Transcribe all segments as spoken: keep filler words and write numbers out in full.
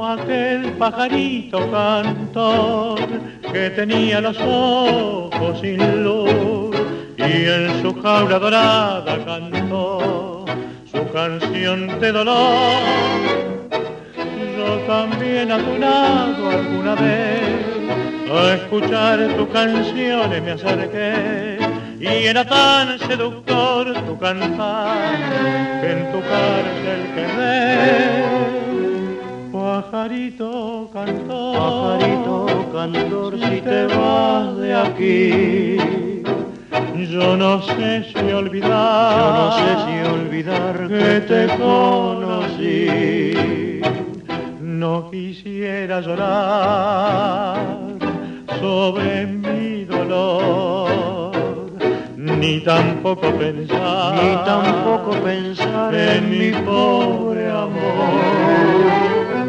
aquel pajarito cantor que tenía los ojos sin luz y en su jaula dorada cantó su canción de dolor. Yo también a tu lado alguna vez a escuchar tus canciones me acerqué y era tan seductor tu cantar que en tu cárcel quedé. Pajarito cantor, pajarito cantor, si te vas de aquí, yo no sé si olvidar, yo no sé si olvidar que te conocí. No quisiera llorar sobre mi dolor, ni tampoco pensar, ni tampoco pensar en, en mi pobre amor.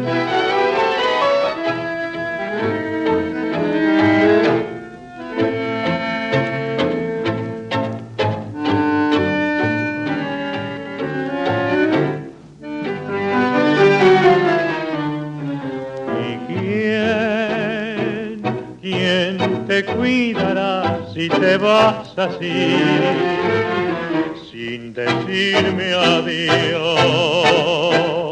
Te cuidará si te vas así, sin decirme adiós.